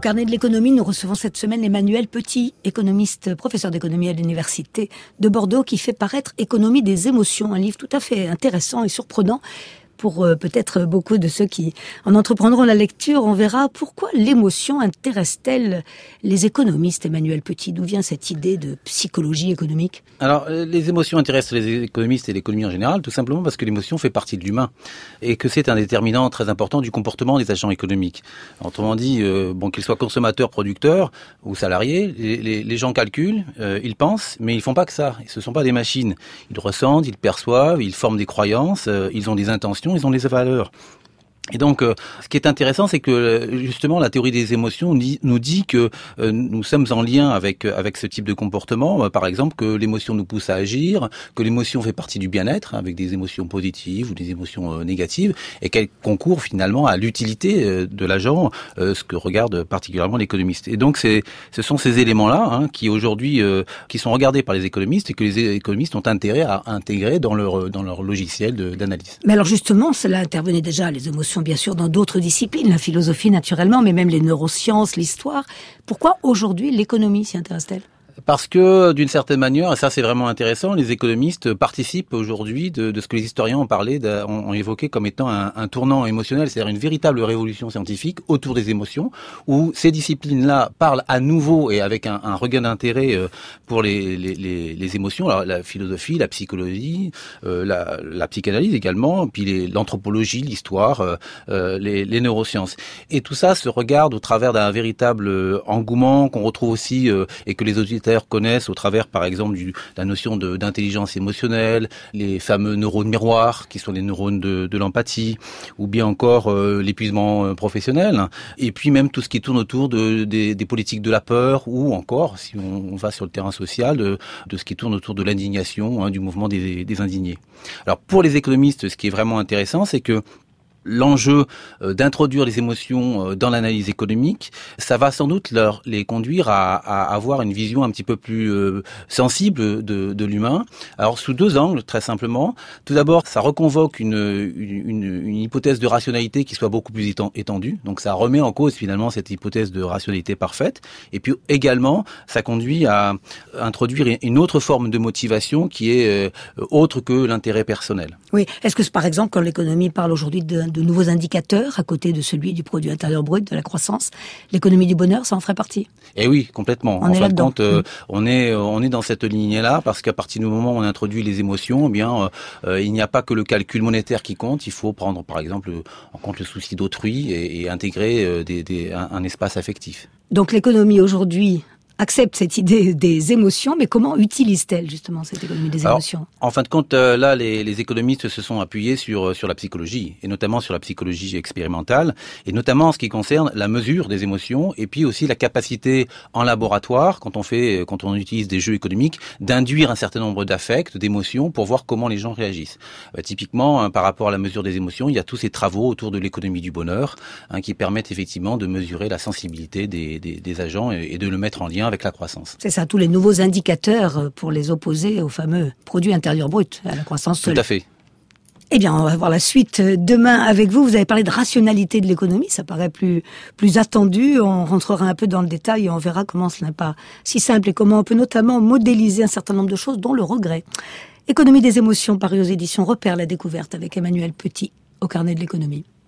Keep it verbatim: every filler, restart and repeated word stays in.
carnet de l'économie, nous recevons cette semaine Emmanuel Petit, économiste, professeur d'économie à l'université de Bordeaux, qui fait paraître Économie des émotions, un livre tout à fait intéressant et surprenant. Pour euh, peut-être beaucoup de ceux qui en entreprendront la lecture, on verra pourquoi l'émotion intéresse-t-elle les économistes. Emmanuel Petit, d'où vient cette idée de psychologie économique ? Alors, les émotions intéressent les économistes et l'économie en général, tout simplement parce que l'émotion fait partie de l'humain et que c'est un déterminant très important du comportement des agents économiques. Autrement dit, euh, bon, qu'ils soient consommateurs, producteurs ou salariés, les, les, les gens calculent, euh, ils pensent, mais ils font pas que ça. Ce sont pas des machines. Ils ressentent, ils perçoivent, ils forment des croyances, euh, ils ont des intentions, ils ont des valeurs. Et donc, euh, ce qui est intéressant, c'est que justement la théorie des émotions nous dit que euh, nous sommes en lien avec avec ce type de comportement. Euh, par exemple, que l'émotion nous pousse à agir, que l'émotion fait partie du bien-être, hein, avec des émotions positives ou des émotions euh, négatives, et qu'elle concourt finalement à l'utilité euh, de l'agent, euh, ce que regarde particulièrement l'économiste. Et donc, c'est ce sont ces éléments-là hein, qui aujourd'hui euh, qui sont regardés par les économistes et que les économistes ont intérêt à intégrer dans leur dans leur logiciel de, d'analyse. Mais alors justement, cela intervenait déjà les émotions. Bien sûr, dans d'autres disciplines, la philosophie naturellement, mais même les neurosciences, l'histoire. Pourquoi aujourd'hui l'économie s'y intéresse-t-elle ? Parce que, d'une certaine manière, et ça c'est vraiment intéressant, les économistes participent aujourd'hui de, de ce que les historiens ont parlé, ont, ont évoqué comme étant un, un tournant émotionnel, c'est-à-dire une véritable révolution scientifique autour des émotions, où ces disciplines-là parlent à nouveau et avec un, un regain d'intérêt pour les, les, les, les émotions, alors la philosophie, la psychologie, euh, la, la psychanalyse également, puis les, l'anthropologie, l'histoire, euh, les, les neurosciences. Et tout ça se regarde au travers d'un véritable engouement qu'on retrouve aussi euh, et que les auditeurs connaissent au travers, par exemple, du, la notion de, d'intelligence émotionnelle, les fameux neurones miroirs, qui sont les neurones de, de l'empathie, ou bien encore euh, l'épuisement euh, professionnel, et puis même tout ce qui tourne autour de, des, des politiques de la peur, ou encore, si on, on va sur le terrain social, de, de ce qui tourne autour de l'indignation, hein, du mouvement des, des indignés. Alors, pour les économistes, ce qui est vraiment intéressant, c'est que l'enjeu euh, d'introduire les émotions euh, dans l'analyse économique, ça va sans doute leur les conduire à, à avoir une vision un petit peu plus euh, sensible de, de l'humain. Alors sous deux angles, très simplement. Tout d'abord, ça reconvoque une, une, une hypothèse de rationalité qui soit beaucoup plus étendue. Donc ça remet en cause finalement cette hypothèse de rationalité parfaite. Et puis également, ça conduit à introduire une autre forme de motivation qui est euh, autre que l'intérêt personnel. Oui. Est-ce que par exemple, quand l'économie parle aujourd'hui de de nouveaux indicateurs à côté de celui du produit intérieur brut, de la croissance, l'économie du bonheur, ça en ferait partie ? Eh oui, complètement. On en est fin de là-dedans. compte, euh, mmh. on est on est dans cette lignée-là parce qu'à partir du moment où on introduit les émotions, eh bien euh, il n'y a pas que le calcul monétaire qui compte. Il faut prendre par exemple en compte le souci d'autrui et, et intégrer euh, des, des, un, un espace affectif. Donc l'économie aujourd'hui accepte cette idée des émotions, mais comment utilise-t-elle justement cette économie des émotions ? Alors, en fin de compte, euh, là, les, les économistes se sont appuyés sur sur la psychologie, et notamment sur la psychologie expérimentale, et notamment en ce qui concerne la mesure des émotions, et puis aussi la capacité en laboratoire, quand on fait, quand on utilise des jeux économiques, d'induire un certain nombre d'affects, d'émotions, pour voir comment les gens réagissent. Euh, typiquement, hein, par rapport à la mesure des émotions, il y a tous ces travaux autour de l'économie du bonheur, hein, qui permettent effectivement de mesurer la sensibilité des, des, des agents et, et de le mettre en lien avec la croissance. C'est ça, tous les nouveaux indicateurs pour les opposer au fameux produit intérieur brut, à la croissance seule. Tout à fait. Eh bien, on va voir la suite demain avec vous. Vous avez parlé de rationalité de l'économie, ça paraît plus plus attendu. On rentrera un peu dans le détail et on verra comment ce n'est pas si simple et comment on peut notamment modéliser un certain nombre de choses, dont le regret. Économie des émotions, paru aux éditions Repère, la découverte avec Emmanuel Petit, au carnet de l'économie.